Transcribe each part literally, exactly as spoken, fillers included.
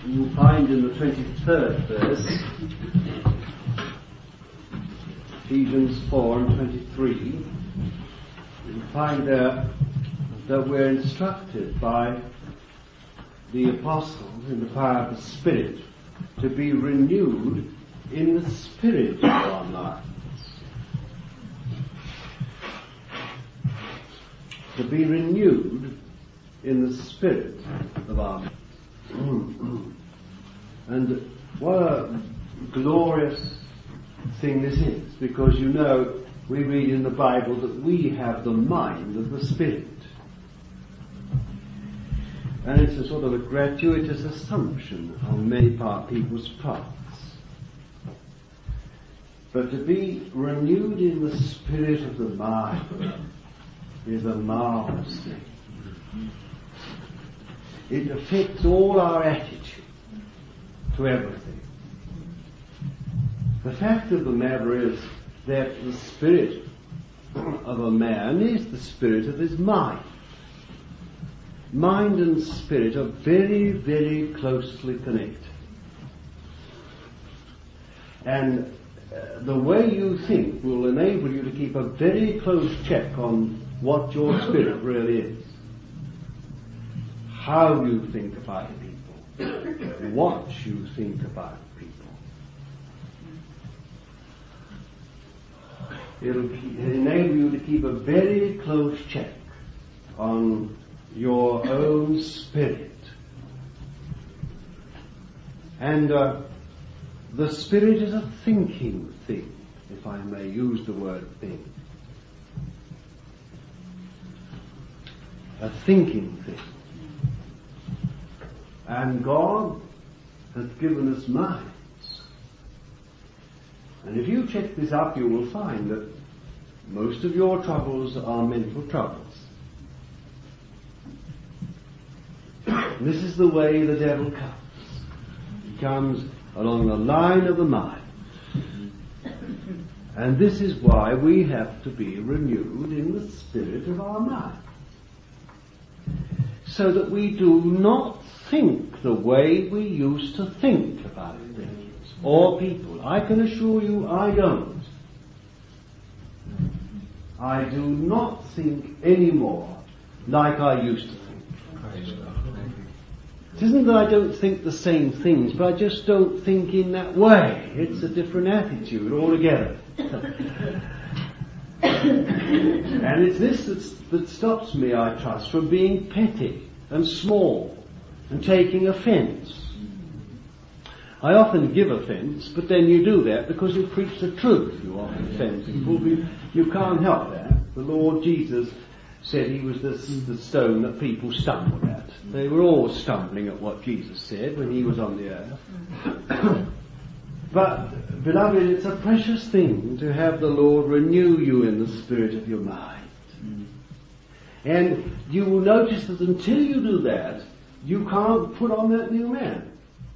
you find in the twenty-third verse, Ephesians four and twenty-three, you find there that we're instructed by the apostles in the power of the Spirit to be renewed in the spirit of our lives. To be renewed in the spirit of our lives. And what a glorious thing this is, because you know we read in the Bible that we have the mind of the Spirit. And it's a sort of a gratuitous assumption on many part people's parts. But to be renewed in the spirit of the mind is a marvelous thing. It affects all our attitude to everything. The fact of the matter is that the spirit of a man is the spirit of his mind. Mind and spirit are very, very closely connected. And uh, the way you think will enable you to keep a very close check on what your spirit really is. How you think about people. What you think about people. It'll enable you to keep a very close check on your own spirit. And uh, the spirit is a thinking thing, if I may use the word thing. A thinking thing. And God has given us minds. And if you check this up, you will find that most of your troubles are mental troubles. This is the way the devil comes. He comes along the line of the mind. And this is why we have to be renewed in the spirit of our mind. So that we do not think the way we used to think about things or people. I can assure you I don't. I do not think anymore like I used to think. It isn't that I don't think the same things, but I just don't think in that way. It's a different attitude altogether. And it's this that's, that stops me, I trust, from being petty and small and taking offence. I often give offence, but then you do that because you preach the truth. You often offend people. You can't help that. The Lord Jesus said he was the, the stone that people stumbled at. They were all stumbling at what Jesus said when he was on the earth. But, beloved, it's a precious thing to have the Lord renew you in the spirit of your mind. And you will notice that until you do that, you can't put on that new man.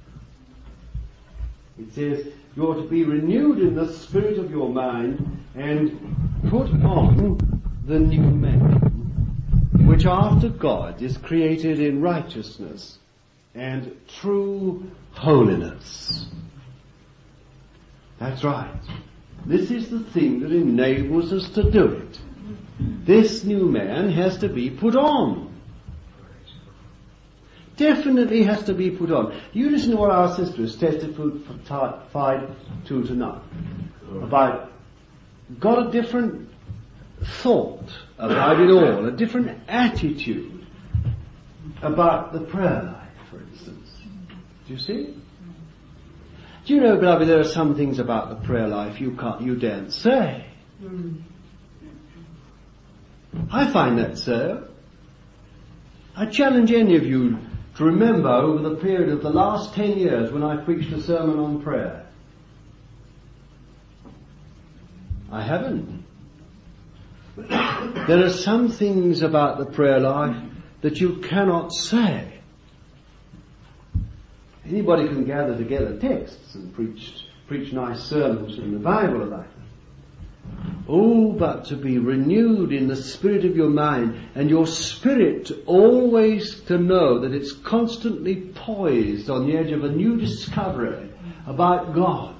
It says you're to be renewed in the spirit of your mind and put on the new man, which after God is created in righteousness and true holiness. That's right. This is the thing that enables us to do it. This new man has to be put on. Definitely has to be put on. You listen to what our sisters testified to tonight about got a different thought about it all, a different attitude about the prayer life, for instance. Do you see? Do you know, beloved, there are some things about the prayer life you can't, you daren't say. I find that so. I challenge any of you to remember over the period of the last ten years when I preached a sermon on prayer. I haven't. There are some things about the prayer life that you cannot say. Anybody can gather together texts and preach preach nice sermons in the Bible about them. Oh, but to be renewed in the spirit of your mind, and your spirit always to know that it's constantly poised on the edge of a new discovery about God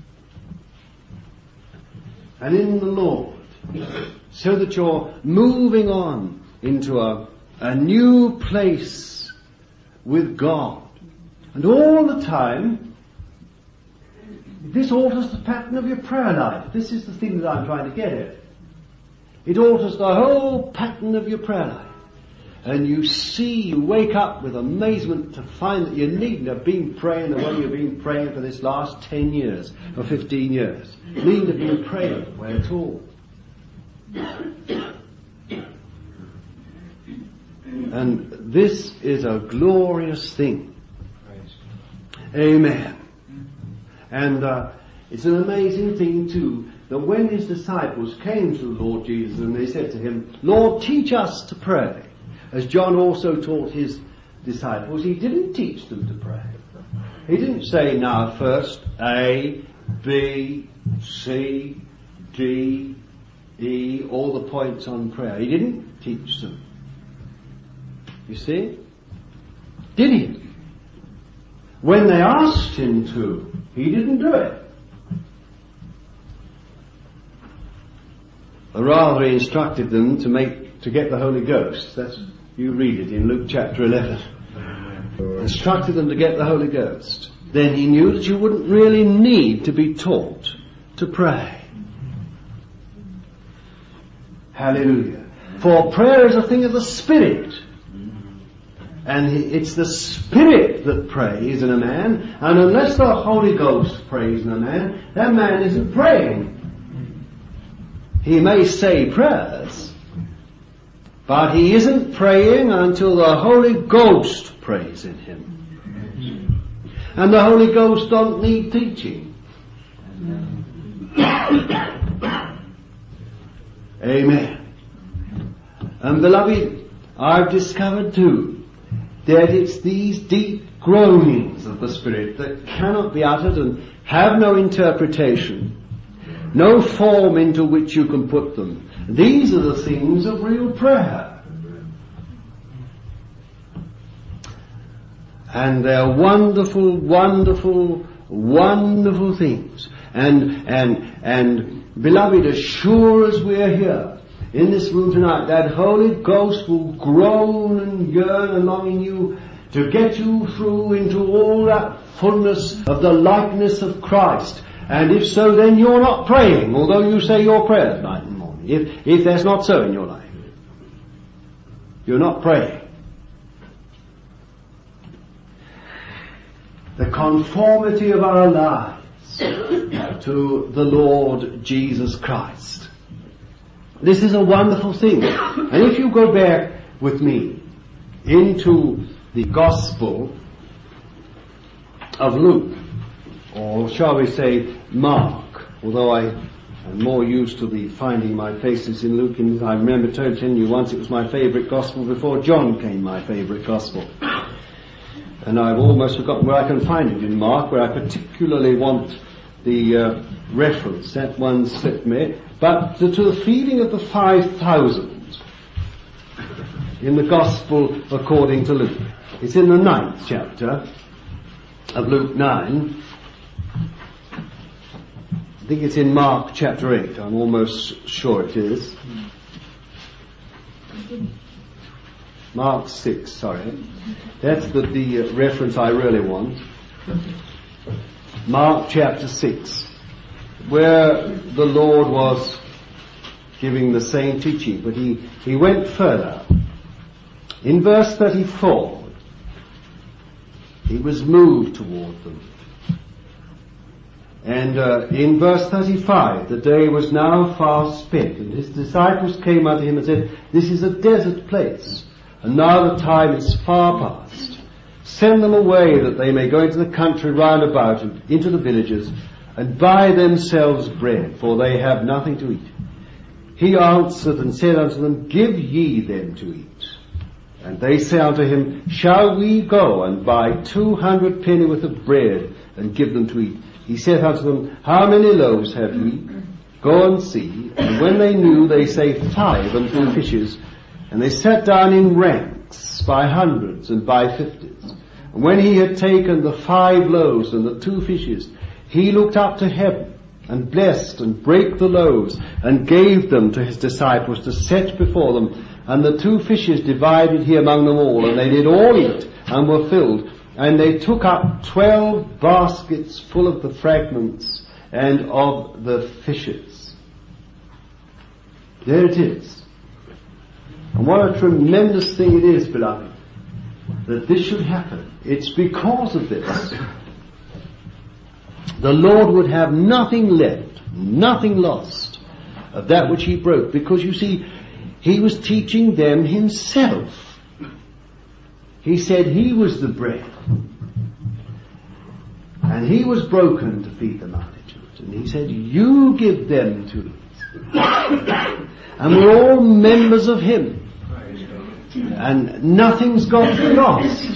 and in the Lord, so that you're moving on into a, a new place with God. And all the time, this alters the pattern of your prayer life. This is the thing that I'm trying to get at. It alters the whole pattern of your prayer life. And you see, you wake up with amazement to find that you needn't have been praying the way you've been praying for this last ten years or fifteen years. You needn't have been praying that way at all. And this is a glorious thing. Amen. And uh, it's an amazing thing too, that when his disciples came to the Lord Jesus and they said to him, Lord, teach us to pray, as John also taught his disciples, he didn't teach them to pray. He didn't say, now first A, B, C, D, E, all the points on prayer. He didn't teach them. You see? Did he? When they asked him to, he didn't do it. Or rather, he instructed them to make to get the Holy Ghost. That's, you read it in Luke chapter eleven. Instructed them to get the Holy Ghost. Then he knew that you wouldn't really need to be taught to pray. Hallelujah. For prayer is a thing of the Spirit. And it's the Spirit that prays in a man, and unless the Holy Ghost prays in a man, that man isn't praying. He may say prayers, but he isn't praying until the Holy Ghost prays in him. And the Holy Ghost don't need teaching. Amen. And beloved, I've discovered too that it's these deep groanings of the Spirit that cannot be uttered and have no interpretation, no form into which you can put them. These are the things of real prayer. And they're wonderful, wonderful, wonderful things. And, and, and beloved, as sure as we're here, in this room tonight, that Holy Ghost will groan and yearn along in you to get you through into all that fullness of the likeness of Christ. And if so, then you're not praying, although you say your prayers night and morning. If, if that's not so in your life, you're not praying. The conformity of our lives to the Lord Jesus Christ. This is a wonderful thing. And if you go back with me into the Gospel of Luke, or shall we say Mark, although I am more used to the finding my places in Luke, and I remember telling you once it was my favourite Gospel before John came my favourite Gospel. And I've almost forgotten where I can find it in Mark, where I particularly want the uh, reference. That one slipped me. But to, to the feeding of the five thousand in the Gospel according to Luke. It's in the ninth chapter of Luke nine. I think it's in Mark chapter eight. I'm almost sure it is. Mark six, sorry. That's the, the uh, reference I really want. Mark chapter six, where the Lord was giving the same teaching, but he, he went further. In verse thirty-four, he was moved toward them. And uh, in verse thirty-five, the day was now far spent, and his disciples came unto him and said, This is a desert place, and now the time is far past. Send them away that they may go into the country round about and into the villages and buy themselves bread, for they have nothing to eat. He answered and said unto them, Give ye them to eat. And they said unto him, Shall we go and buy two hundred pennyworth of bread and give them to eat? He said unto them, How many loaves have ye? Go and see. And when they knew, they say five and two fishes. And they sat down in ranks by hundreds and by fifties. And when he had taken the five loaves and the two fishes, he looked up to heaven and blessed and brake the loaves and gave them to his disciples to set before them. And the two fishes divided he among them all, and they did all eat and were filled. And they took up twelve baskets full of the fragments and of the fishes. There it is. And what a tremendous thing it is, beloved, that this should happen. It's because of this. The Lord would have nothing left, nothing lost of that which he broke. Because you see, he was teaching them himself. He said he was the bread. And he was broken to feed the multitude. And he said, you give them to eat. And we're all members of him. And nothing's got to be lost.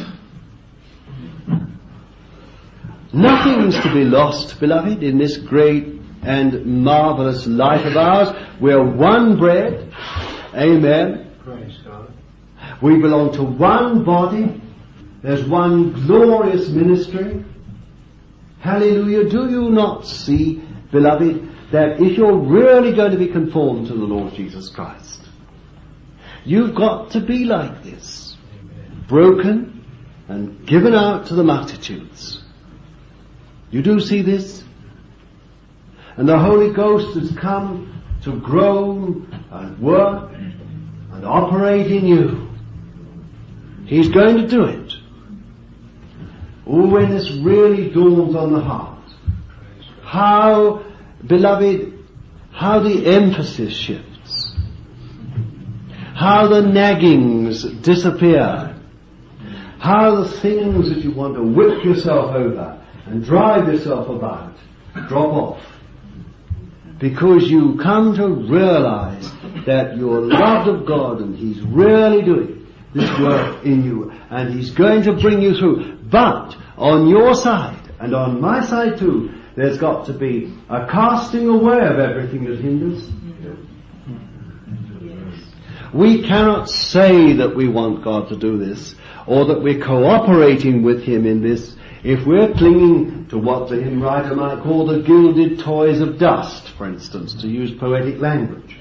Nothing's to be lost, beloved, in this great and marvelous life of ours. We're one bread. Amen. Praise God. We belong to one body. There's one glorious ministry. Hallelujah. Do you not see, beloved, that if you're really going to be conformed to the Lord Jesus Christ, you've got to be like this. Amen. Broken and given out to the multitudes. You do see this? And the Holy Ghost has come to grow and work and operate in you. He's going to do it. Oh, when this really dawns on the heart, how, beloved, how the emphasis shifts, how the naggings disappear, how the things that you want to whip yourself over and drive yourself about drop off. Because you come to realize that you're loved of God and he's really doing this work in you and he's going to bring you through. But on your side and on my side too, there's got to be a casting away of everything that hinders. We cannot say that we want God to do this or that we're cooperating with him in this if we're clinging to what the hymn writer might call the gilded toys of dust, for instance, to use poetic language.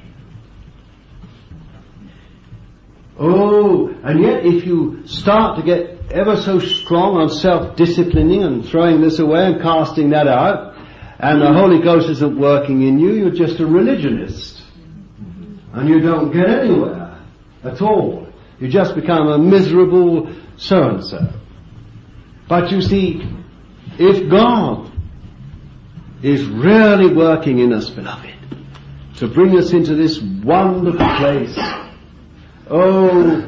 Oh, and yet if you start to get ever so strong on self-disciplining and throwing this away and casting that out, and the Holy Ghost isn't working in you, you're just a religionist. And you don't get anywhere at all. You just become a miserable so-and-so. But you see, if God is really working in us, beloved, to bring us into this wonderful place, oh,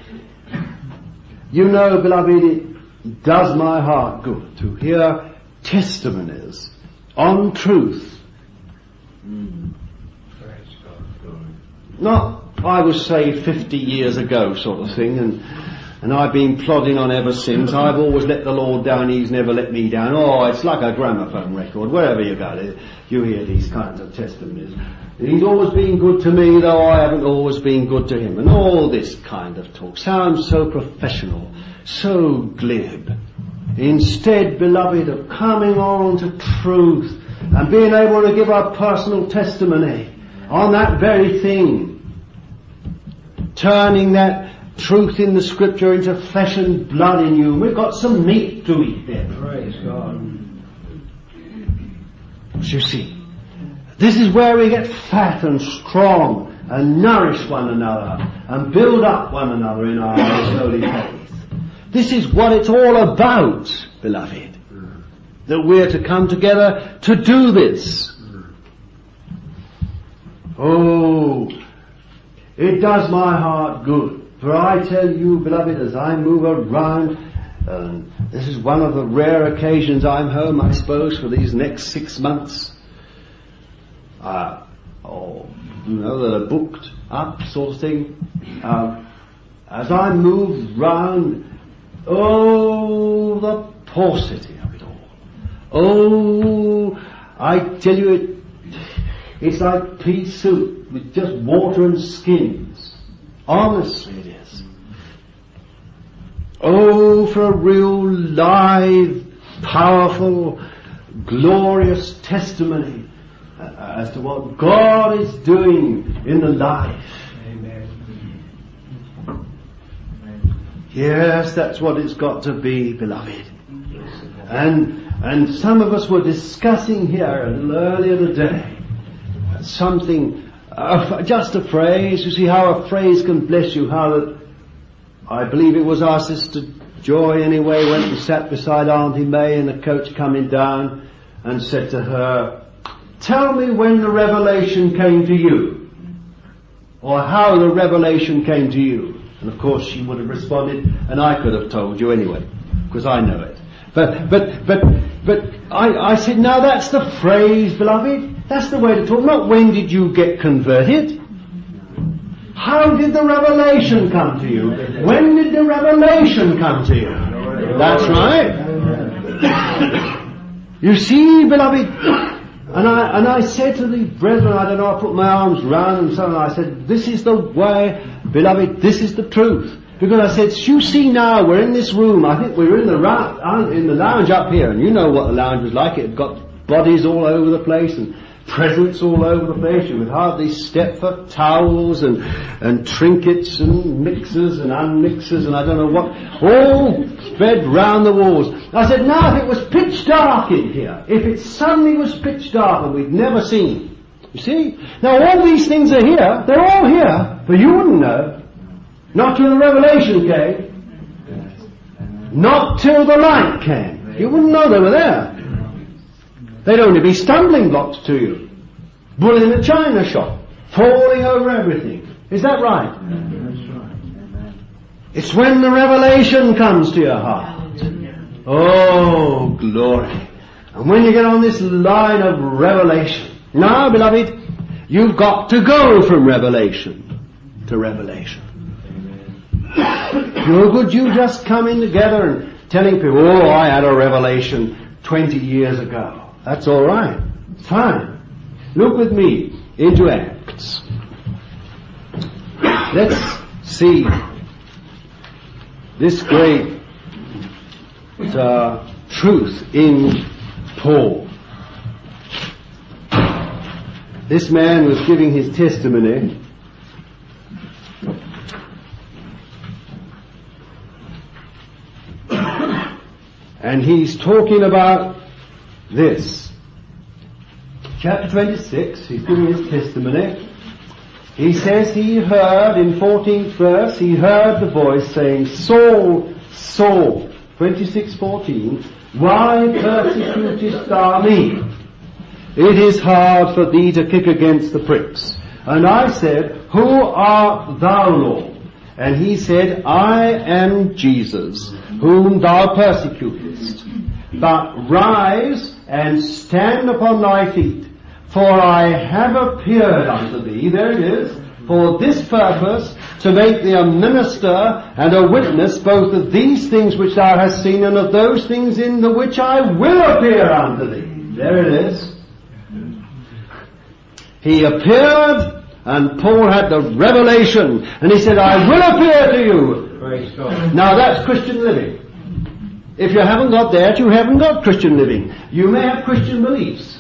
you know, beloved, it does my heart good to hear testimonies on truth. Mm. Praise God. Not, I would say, fifty years ago sort of thing, and and I've been plodding on ever since. I've always let the Lord down, he's never let me down. Oh, it's like a gramophone record. Wherever you go, you hear these kinds of testimonies. He's always been good to me, though I haven't always been good to him. And all this kind of talk sounds so professional, so glib. Instead, beloved, of coming on to truth and being able to give our personal testimony on that very thing, turning that truth in the scripture into flesh and blood in you. We've got some meat to eat there. Praise God. You see, this is where we get fat and strong and nourish one another and build up one another in our most holy faith. This is what it's all about, beloved. That we're to come together to do this. Oh, it does my heart good. For I tell you, beloved, as I move around, um, this is one of the rare occasions I'm home, I suppose, for these next six months. Uh, or, you know, that are booked up sort of thing. Um, as I move round, oh, the paucity of it all. Oh, I tell you, it, It's like pea soup with just water and skins. Honestly it is. Oh, for a real live, powerful, glorious testimony as to what God is doing in the life. Amen. Yes, that's what it's got to be, beloved. And and some of us were discussing here a little earlier today something, uh, just a phrase. You see how a phrase can bless you. How that, I believe it was our sister Joy anyway, went and sat beside Auntie May in the coach coming down and said to her, "Tell me when the revelation came to you, or how the revelation came to you." And of course she would have responded, "And I could have told you anyway, because I know it." But, but, but, but I, I said, "No, that's the phrase, beloved. That's the way to talk. Not when did you get converted. How did the revelation come to you? When did the revelation come to you?" That's right. You see, beloved, and I, and I said to the brethren, I don't know, I put my arms round them, so and I said, "This is the way, beloved, this is the truth." Because I said, "You see now, we're in this room. I think we're in the ra- in the lounge up here, and you know what the lounge was like. It had got bodies all over the place and presents all over the place. You would hardly step for towels and and trinkets and mixers and unmixers and I don't know what, all spread round the walls." I said, "Now if it was pitch dark in here, if it suddenly was pitch dark and we'd never seen, you see, now all these things are here. They're all here, but you wouldn't know. Not till the revelation came. Not till the light came. You wouldn't know they were there. They'd only be stumbling blocks to you. Bull in a china shop, falling over everything. Is that right? That's right. It's when the revelation comes to your heart. Oh, glory. And when you get on this line of revelation, now, beloved, you've got to go from revelation to revelation. No good you just coming together and telling people, "Oh, I had a revelation twenty years ago." That's all right. Fine. Look with me into Acts. Let's see this great uh, truth in Paul. This man was giving his testimony. And he's talking about this. Chapter twenty-six, he's giving his testimony. He says he heard, in fourteenth verse, he heard the voice saying, "Saul, Saul," twenty-six fourteen, "why persecutest thou me? It is hard for thee to kick against the pricks." And I said, "Who art thou, Lord?" And he said, "I am Jesus, whom thou persecutest. But rise and stand upon thy feet, for I have appeared unto thee," there it is, "for this purpose, to make thee a minister and a witness both of these things which thou hast seen and of those things in the which I will appear unto thee." There it is. He appeared, and Paul had the revelation, and he said, "I will appear to you." Praise God. Now that's Christian living. If you haven't got that, you haven't got Christian living. You may have Christian beliefs.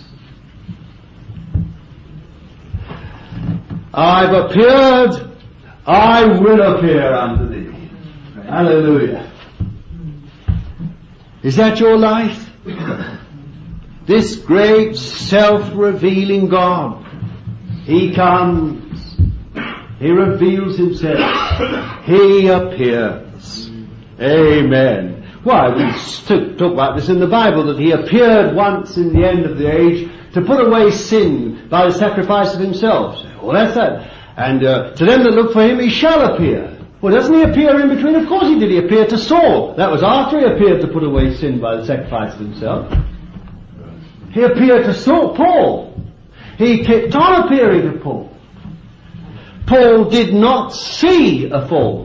"I've appeared, I will appear unto thee." Hallelujah. Is that your life? This great self-revealing God, He comes, He reveals Himself, He appears. Amen. Why, we st- talk about this in the Bible, that He appeared once in the end of the age to put away sin by the sacrifice of Himself. Well, that's that. And uh, to them that look for Him, He shall appear. Well, doesn't He appear in between? Of course He did. He appeared to Saul. That was after He appeared to put away sin by the sacrifice of Himself. He appeared to Saul, Paul. He kept on appearing to Paul. Paul did not see a fall.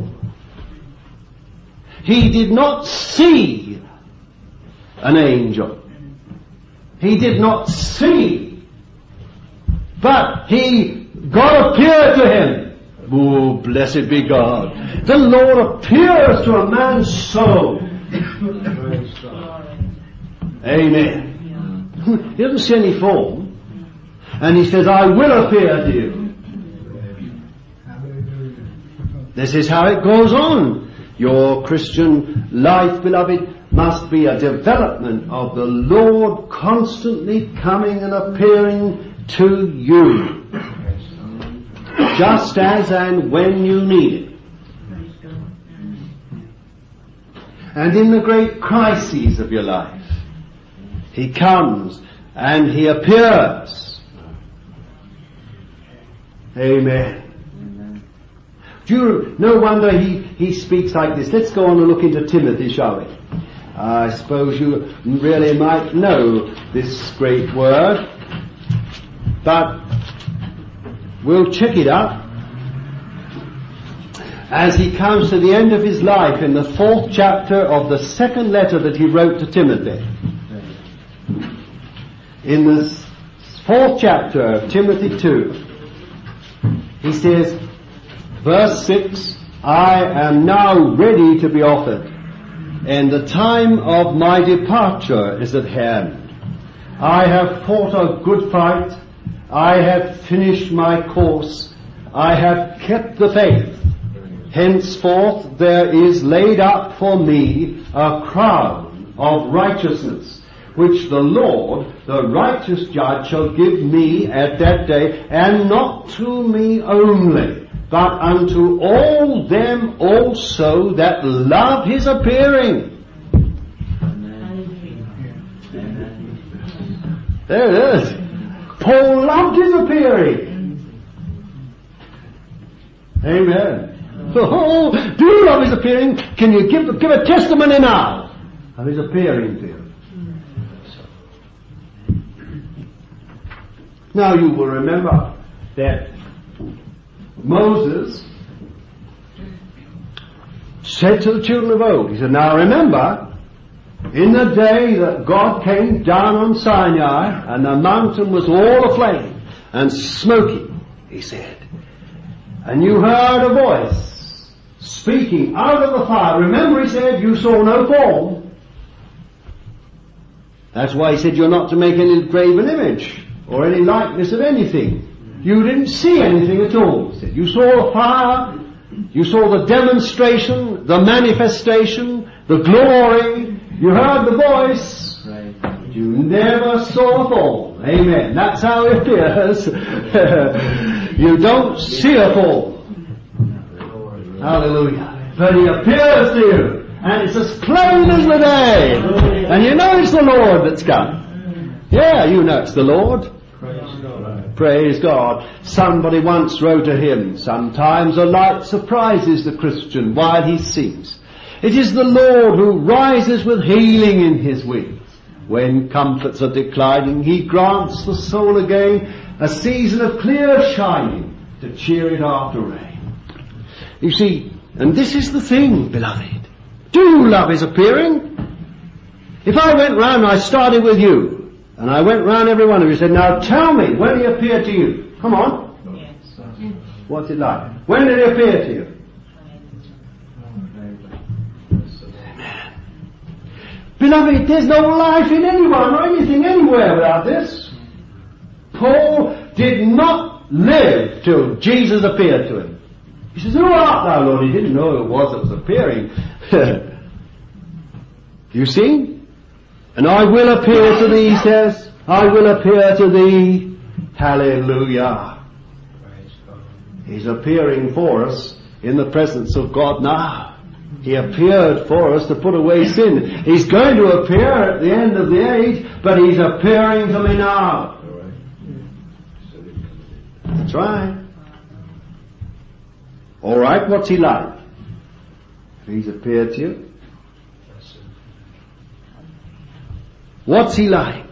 He did not see an angel. He did not see But he, God appeared to him. Oh, blessed be God. The Lord appears to a man's soul. Amen. He doesn't see any form. And he says, I will appear to you. This is how it goes on. Your Christian life, beloved, must be a development of the Lord constantly coming and appearing to you. Just as and when you need it. And in the great crises of your life, He comes and He appears. Amen. Do you, no wonder he, he speaks like this. Let's go on and look into Timothy, shall we? I suppose you really might know this great word, but we'll check it out as he comes to the end of his life in the fourth chapter of the second letter that he wrote to Timothy. In the fourth chapter of Timothy two, he says, verse six, I am now ready to be offered, and the time of my departure is at hand. I have fought a good fight. I have finished my course. I have kept the faith. Henceforth there is laid up for me a crown of righteousness, which the Lord, the righteous judge, shall give me at that day, and not to me only, but unto all them also that love His appearing. There it is. Paul loved His appearing. Amen. Oh, do you love His appearing? Can you give, give a testimony now of His appearing to you? Now you will remember that Moses said to the children of old, he said, now remember, in the day that God came down on Sinai and the mountain was all aflame and smoking, he said, and you heard a voice speaking out of the fire. Remember, he said, you saw no form. That's why he said you're not to make any graven image or any likeness of anything. You didn't see anything at all. He said, you saw a fire, you saw the demonstration, the manifestation, the glory, you heard the voice, right. You never saw a form. Amen. That's how it appears. You don't see a form. Hallelujah. But He appears to you, and it's as plain as the day. And you know it's the Lord that's come. Yeah, you know it's the Lord. Praise God. Praise God. Somebody once wrote a hymn, sometimes a light surprises the Christian while he sings. It is the Lord who rises with healing in His wings. When comforts are declining, He grants the soul again a season of clear shining to cheer it after rain. You see, and this is the thing, beloved. Do you love His appearing? If I went round and I started with you, and I went round every one of you and said, now tell me when He appeared to you. Come on. Yes. What's it like? When did He appear to you? Amen. Beloved, there's no life in anyone or anything anywhere without this. Paul did not live till Jesus appeared to him. He says, who art thou, Lord? He didn't know who it was that was appearing. You see? And I will appear to thee, he says. I will appear to thee. Hallelujah. He's appearing for us in the presence of God now. He appeared for us to put away sin. He's going to appear at the end of the age, but He's appearing to me now. That's right. All right, what's He like? He's appeared to you. What's He like?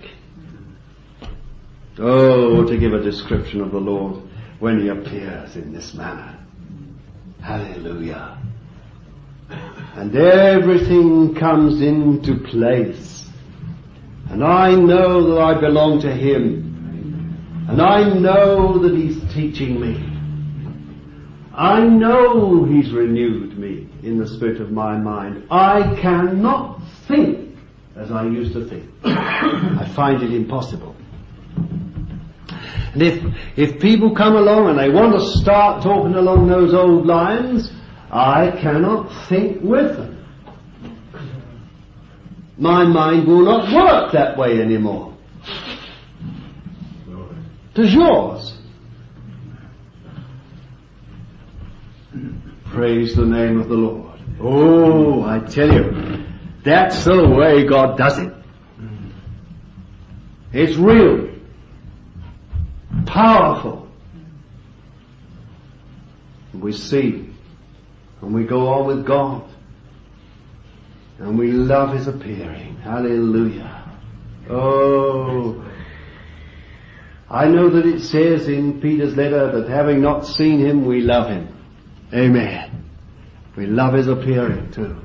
Oh, to give a description of the Lord when He appears in this manner. Hallelujah. And everything comes into place. And I know that I belong to Him. And I know that He's teaching me. I know He's renewed me in the spirit of my mind. I cannot think as I used to think. I find it impossible. And if, if people come along and they want to start talking along those old lines, I cannot think with them. My mind will not work that way anymore. Does yours? Praise the name of the Lord. Oh, I tell you, that's the way God does it. It's real, powerful. And we see, and we go on with God, and we love His appearing. Hallelujah. Oh, I know that it says in Peter's letter that having not seen Him, we love Him. Amen. We love His appearing too.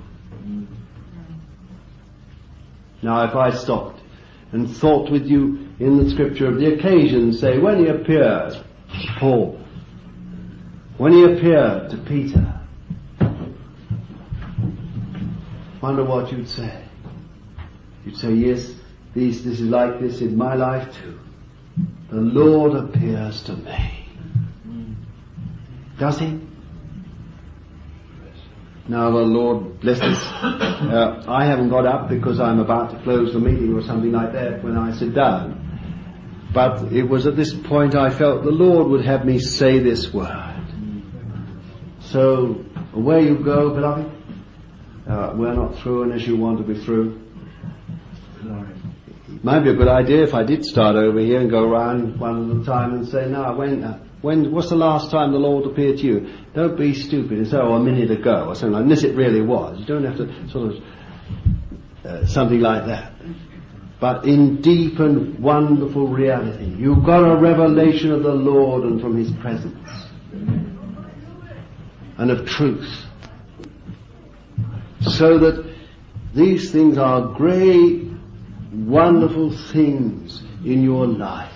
Now if I stopped and thought with you in the scripture of the occasion, say, when He appeared to Paul, when He appeared to Peter, wonder what you'd say. You'd say, yes, this, this is like this in my life too. The Lord appears to me. Does He? Now the Lord bless us. Uh, I haven't got up because I'm about to close the meeting or something like that when I sit down. But it was at this point I felt the Lord would have me say this word. So away you go, beloved. Uh, we're not through unless you want to be through. It might be a good idea if I did start over here and go around one at a time and say, now, when, uh, when, what's the last time the Lord appeared to you? Don't be stupid and say, oh, a minute ago or something like that, unless it really was. You don't have to sort of, uh, something like that. But in deep and wonderful reality, you've got a revelation of the Lord and from His presence. And of truth. So that these things are great, wonderful things in your life.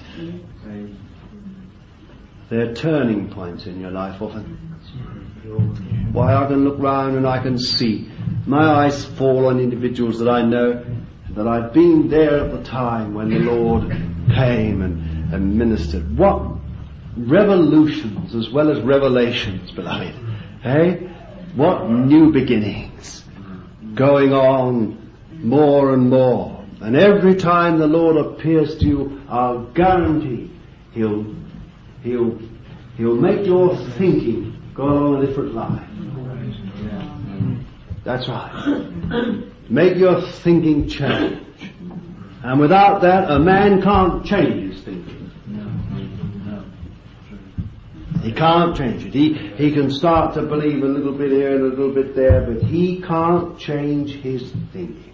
They're turning points in your life often. Why, I can look round and I can see. My eyes fall on individuals that I know, that I've been there at the time when the Lord came and, and ministered. What revolutions as well as revelations, beloved. Hey? What new beginnings going on more and more. And every time the Lord appears to you, I'll guarantee He'll He'll He'll make your thinking go along a different line. That's right. Make your thinking change. And without that, a man can't change his thinking. He can't change it. He, he can start to believe a little bit here and a little bit there, but he can't change his thinking.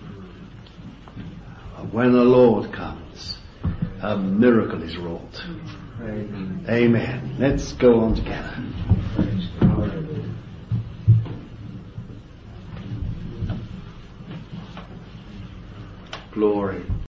When the Lord comes, a miracle is wrought. Amen. Amen. Let's go on together. Glory.